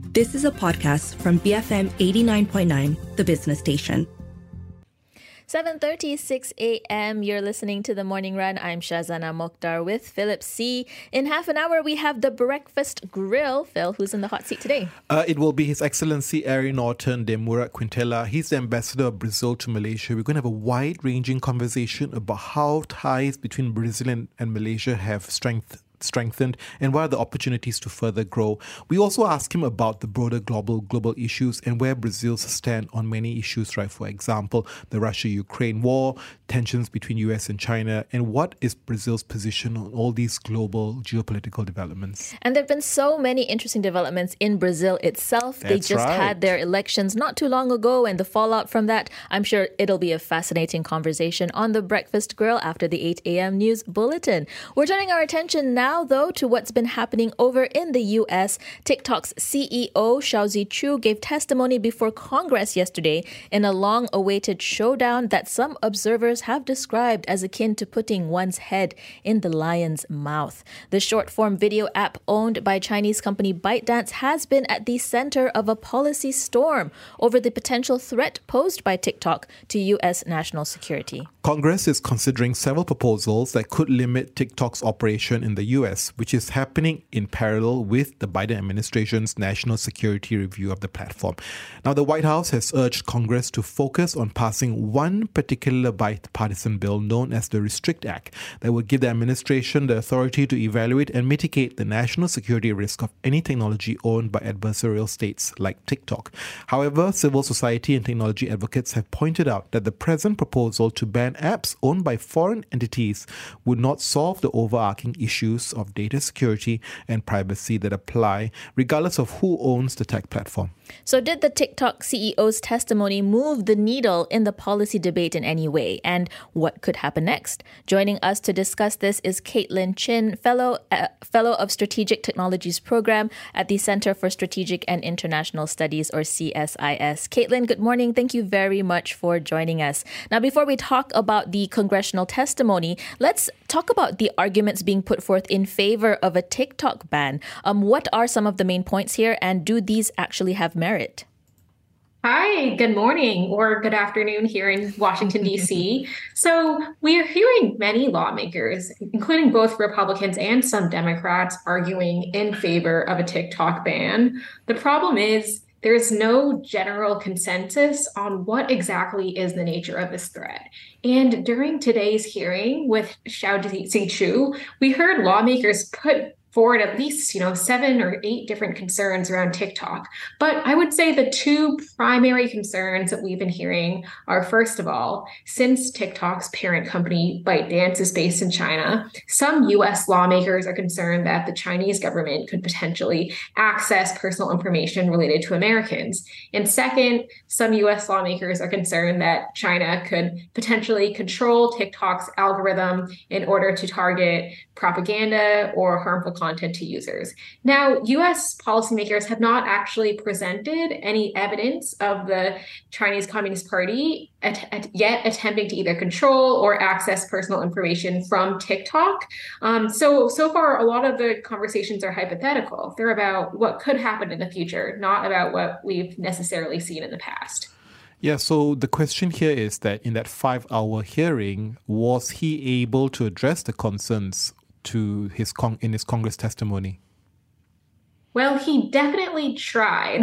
This is a podcast from BFM 89.9, the business station. 7:36 a.m. You're listening to The Morning Run. I'm Shazana Mokhtar with Philip C. In half an hour, we have the Breakfast Grill. Phil, who's in the hot seat today? It will be His Excellency Ari Norton de Murat Quintela. He's the ambassador of Brazil to Malaysia. We're going to have a wide-ranging conversation about how ties between Brazil and Malaysia have strengthened and what are the opportunities to further grow. We also ask him about the broader global issues and where Brazil stand on many issues, right? For example, the Russia-Ukraine war, tensions between US and China, and what is Brazil's position on all these global geopolitical developments. And there have been so many interesting developments in Brazil itself. They just had their elections not too long ago, and the fallout from that, I'm sure it'll be a fascinating conversation on the Breakfast Grill after the 8 a.m. news bulletin. We're turning our attention now, though, to what's been happening over in the U.S. TikTok's CEO, Xiaozi Chu, gave testimony before Congress yesterday in a long-awaited showdown that some observers have described as akin to putting one's head in the lion's mouth. The short-form video app owned by Chinese company ByteDance has been at the center of a policy storm over the potential threat posed by TikTok to U.S. national security. Congress is considering several proposals that could limit TikTok's operation in the U.S., which is happening in parallel with the Biden administration's national security review of the platform. Now, the White House has urged Congress to focus on passing one particular bipartisan bill known as the Restrict Act that would give the administration the authority to evaluate and mitigate the national security risk of any technology owned by adversarial states like TikTok. However, civil society and technology advocates have pointed out that the present proposal to ban apps owned by foreign entities would not solve the overarching issues of data security and privacy that apply regardless of who owns the tech platform. So did the TikTok CEO's testimony move the needle in the policy debate in any way? And what could happen next? Joining us to discuss this is Caitlin Chin, Fellow of Strategic Technologies Program at the Center for Strategic and International Studies, or CSIS. Caitlin, good morning. Thank you very much for joining us. Now, before we talk about the congressional testimony, let's talk about the arguments being put forth in favor of a TikTok ban. What are some of the main points here, and do these actually have merit? Hi, good morning or good afternoon here in Washington, D.C. So we are hearing many lawmakers, including both Republicans and some Democrats, arguing in favor of a TikTok ban. The problem is there's no general consensus on what exactly is the nature of this threat. And during today's hearing with Xiaozi Chu, we heard lawmakers put forward at least, 7 or 8 different concerns around TikTok. But I would say the two primary concerns that we've been hearing are, first of all, since TikTok's parent company ByteDance is based in China, some U.S. lawmakers are concerned that the Chinese government could potentially access personal information related to Americans. And second, some U.S. lawmakers are concerned that China could potentially control TikTok's algorithm in order to target propaganda or harmful content to users. Now, U.S. policymakers have not actually presented any evidence of the Chinese Communist Party yet attempting to either control or access personal information from TikTok. So far, a lot of the conversations are hypothetical. They're about what could happen in the future, not about what we've necessarily seen in the past. Yeah, so the question here is that in that 5-hour hearing, was he able to address the concerns in his Congress testimony? Well, he definitely tried.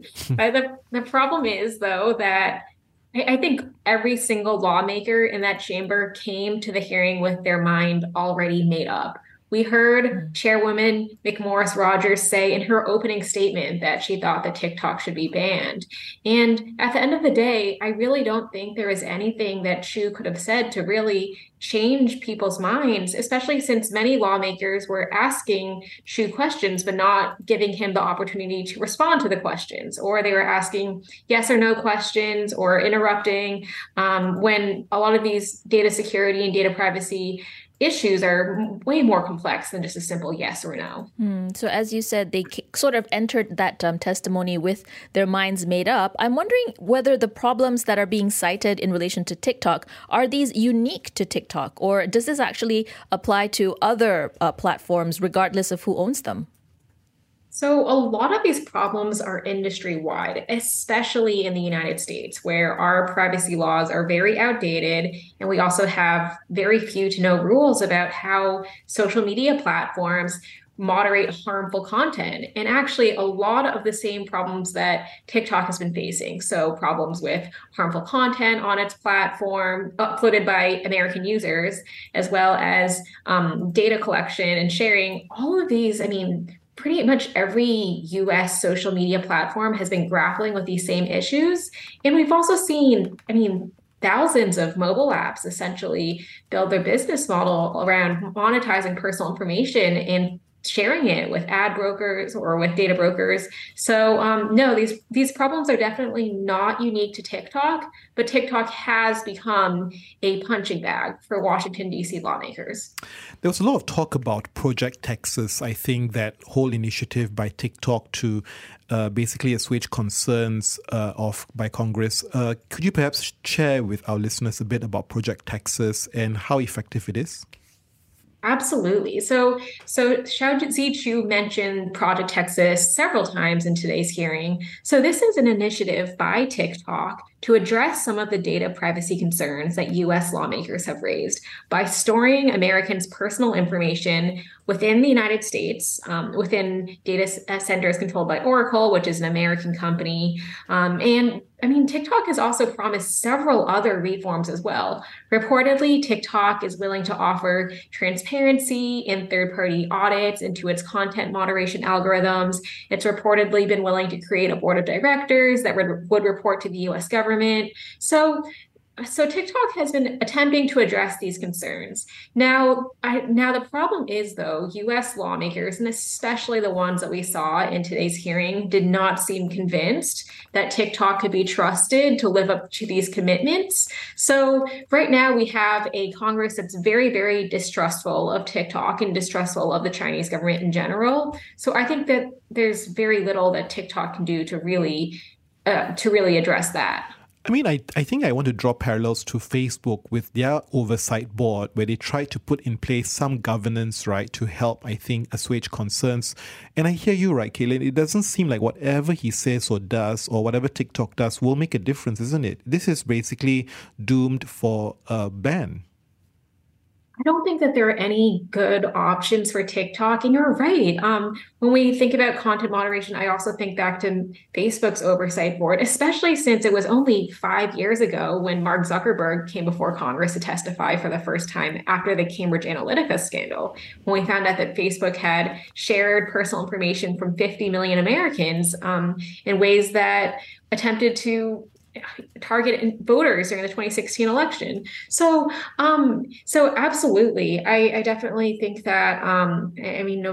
The problem is, though, that I think every single lawmaker in that chamber came to the hearing with their mind already made up. We heard Chairwoman McMorris Rodgers say in her opening statement that she thought that TikTok should be banned. And at the end of the day, I really don't think there is anything that Chu could have said to really change people's minds, especially since many lawmakers were asking Chu questions, but not giving him the opportunity to respond to the questions, or they were asking yes or no questions or interrupting when a lot of these data security and data privacy issues are way more complex than just a simple yes or no. So as you said, they sort of entered that testimony with their minds made up. I'm wondering whether the problems that are being cited in relation to TikTok, are these unique to TikTok, or does this actually apply to other platforms regardless of who owns them? So a lot of these problems are industry-wide, especially in the United States, where our privacy laws are very outdated, and we also have very few to no rules about how social media platforms moderate harmful content. And actually, a lot of the same problems that TikTok has been facing. So problems with harmful content on its platform uploaded by American users, as well as data collection and sharing. All of these, pretty much every US social media platform has been grappling with these same issues. And we've also seen, thousands of mobile apps essentially build their business model around monetizing personal information and sharing it with ad brokers or with data brokers. So no, these problems are definitely not unique to TikTok, but TikTok has become a punching bag for Washington, D.C. lawmakers. There was a lot of talk about Project Texas. I think that whole initiative by TikTok to basically assuage concerns by Congress. Could you perhaps share with our listeners a bit about Project Texas and how effective it is? Absolutely. So Xiao Chu mentioned Project Texas several times in today's hearing. So this is an initiative by TikTok to address some of the data privacy concerns that U.S. lawmakers have raised by storing Americans' personal information within the United States, within data centers controlled by Oracle, which is an American company. TikTok has also promised several other reforms as well. Reportedly, TikTok is willing to offer transparency in third-party audits into its content moderation algorithms. It's reportedly been willing to create a board of directors that would report to the U.S. government. So TikTok has been attempting to address these concerns. Now the problem is, though, U.S. lawmakers, and especially the ones that we saw in today's hearing, did not seem convinced that TikTok could be trusted to live up to these commitments. So right now we have a Congress that's very, very distrustful of TikTok and distrustful of the Chinese government in general. So I think that there's very little that TikTok can do to really address that. I think I want to draw parallels to Facebook with their oversight board, where they tried to put in place some governance, right, to help, I think, assuage concerns. And I hear you, right, Caitlin? It doesn't seem like whatever he says or does, or whatever TikTok does, will make a difference, isn't it? This is basically doomed for a ban. I don't think that there are any good options for TikTok. And you're right. When we think about content moderation, I also think back to Facebook's oversight board, especially since it was only 5 years ago when Mark Zuckerberg came before Congress to testify for the first time after the Cambridge Analytica scandal, when we found out that Facebook had shared personal information from 50 million Americans in ways that attempted to target voters during the 2016 election. So absolutely, I definitely think that, no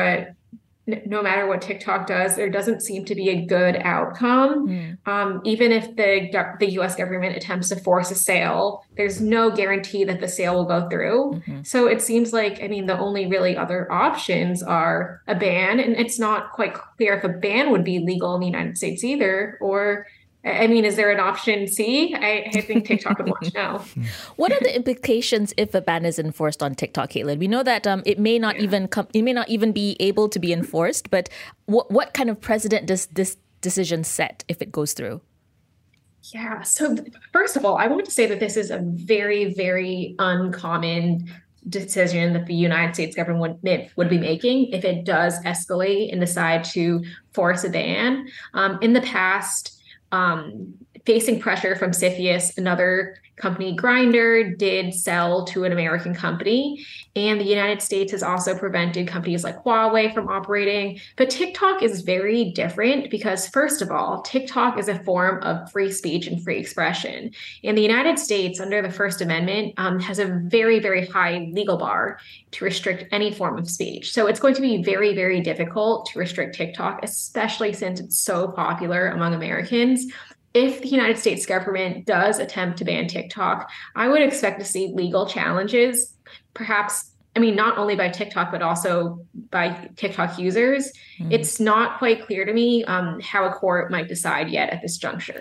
matter what TikTok does, there doesn't seem to be a good outcome. Even if the U.S. government attempts to force a sale, there's no guarantee that the sale will go through. Mm-hmm. So it seems like, the only really other options are a ban, and it's not quite clear if a ban would be legal in the United States either, or is there an option C? I think TikTok would want to know. What are the implications if a ban is enforced on TikTok, Caitlin? We know that it may not even be able to be enforced, but what kind of precedent does this decision set if it goes through? Yeah. So first of all, I want to say that this is a very, very uncommon decision that the United States government would be making if it does escalate and decide to force a ban. In the past, facing pressure from CFIUS, another company, Grindr, did sell to an American company. And the United States has also prevented companies like Huawei from operating. But TikTok is very different because, first of all, TikTok is a form of free speech and free expression. And the United States, under the First Amendment, has a very, very high legal bar to restrict any form of speech. So it's going to be very, very difficult to restrict TikTok, especially since it's so popular among Americans. If the United States government does attempt to ban TikTok, I would expect to see legal challenges, perhaps, not only by TikTok, but also by TikTok users. Mm-hmm. It's not quite clear to me how a court might decide yet at this juncture.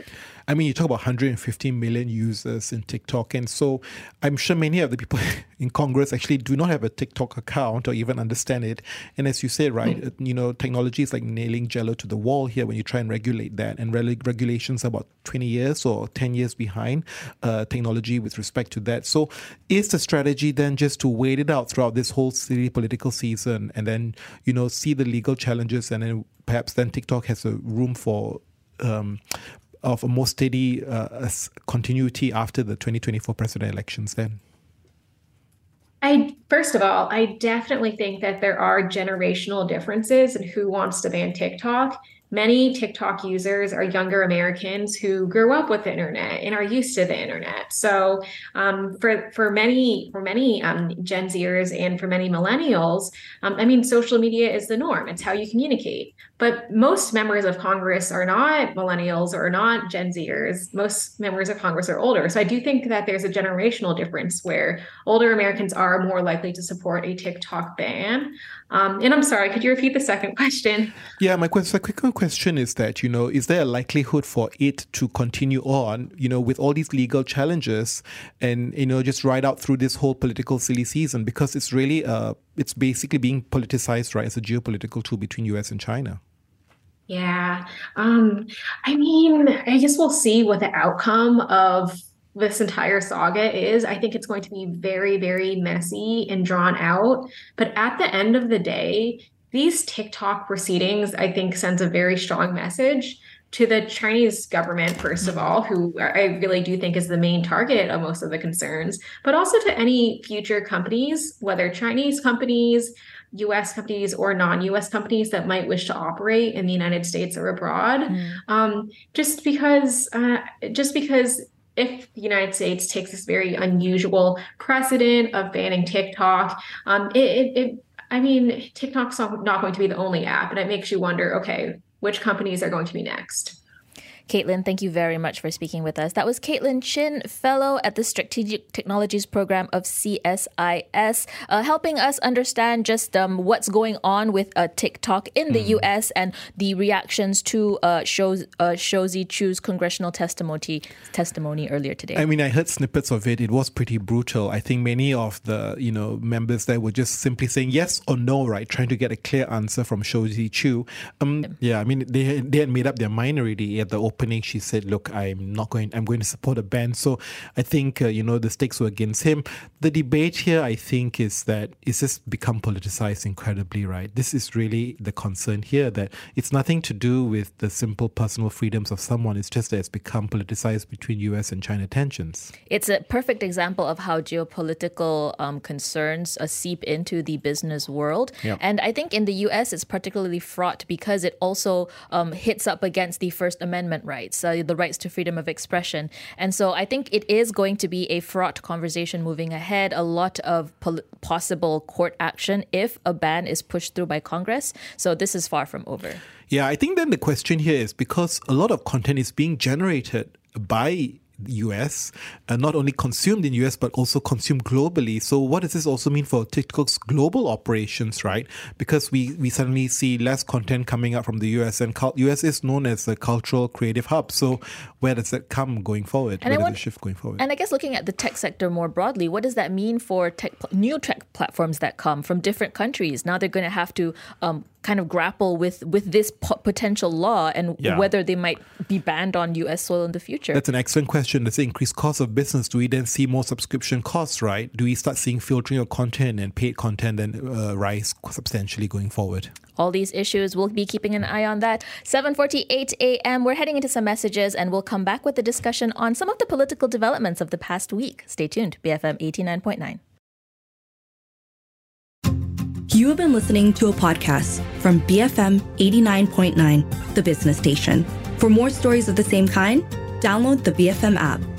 I mean, you talk about 150 million users in TikTok. And so I'm sure many of the people in Congress actually do not have a TikTok account or even understand it. And as you say, right, technology is like nailing Jello to the wall here when you try and regulate that. And regulations are about 20 years or 10 years behind technology with respect to that. So is the strategy then just to wait it out throughout this whole city political season and then, see the legal challenges, and then perhaps then TikTok has a room for of a more steady continuity after the 2024 president elections then? First of all, I definitely think that there are generational differences in who wants to ban TikTok. Many TikTok users are younger Americans who grew up with the internet and are used to the internet. So for many Gen Zers and for many millennials, social media is the norm. It's how you communicate. But most members of Congress are not millennials or not Gen Zers. Most members of Congress are older. So I do think that there's a generational difference where older Americans are more likely to support a TikTok ban. And I'm sorry, could you repeat the second question? Yeah, my quick question is that, is there a likelihood for it to continue on, with all these legal challenges and, just ride out through this whole political silly season? Because it's really, it's basically being politicized, right, as a geopolitical tool between US and China. Yeah. I guess we'll see what the outcome of this entire saga is. I think it's going to be very, very messy and drawn out. But at the end of the day, these TikTok proceedings, I think, sends a very strong message to the Chinese government, first of all, who I really do think is the main target of most of the concerns, but also to any future companies, whether Chinese companies, U.S. companies, or non-U.S. companies that might wish to operate in the United States or abroad. Just because if the United States takes this very unusual precedent of banning TikTok, TikTok's not going to be the only app, and it makes you wonder, okay, which companies are going to be next? Caitlin, thank you very much for speaking with us. That was Caitlin Chin, Fellow at the Strategic Technologies Program of CSIS, helping us understand just what's going on with TikTok in the U.S. and the reactions to Shou Zichu's congressional testimony earlier today. I mean, I heard snippets of it. It was pretty brutal. I think many of the members there were just simply saying yes or no, right? Trying to get a clear answer from Shou Zichu. They had made up their mind already at the opening. She said, look, I'm going to support a ban. So I think, the stakes were against him. The debate here, I think, is that it's just become politicized incredibly, right? This is really the concern here, that it's nothing to do with the simple personal freedoms of someone. It's just that it's become politicized between US and China tensions. It's a perfect example of how geopolitical concerns seep into the business world. Yep. And I think in the US, it's particularly fraught because it also hits up against the First Amendment rights, the rights to freedom of expression. And so I think it is going to be a fraught conversation moving ahead, a lot of possible court action if a ban is pushed through by Congress. So this is far from over. Yeah, I think then the question here is because a lot of content is being generated by the US, not only consumed in US, but also consumed globally. So what does this also mean for TikTok's global operations, right? Because we suddenly see less content coming out from the US, and US is known as a cultural creative hub. So where does that come going forward? Where does it shift going forward? And I guess looking at the tech sector more broadly, what does that mean for new tech platforms that come from different countries? Now they're going to have to kind of grapple with this potential law and whether they might be banned on US soil in the future. That's an excellent question. Does the increased cost of business, do we then see more subscription costs, right? Do we start seeing filtering of content and paid content then rise substantially going forward? All these issues, we'll be keeping an eye on that. 7:48 a.m. We're heading into some messages and we'll come back with the discussion on some of the political developments of the past week. Stay tuned. BFM 89.9. You have been listening to a podcast from BFM 89.9, the business station. For more stories of the same kind, download the BFM app.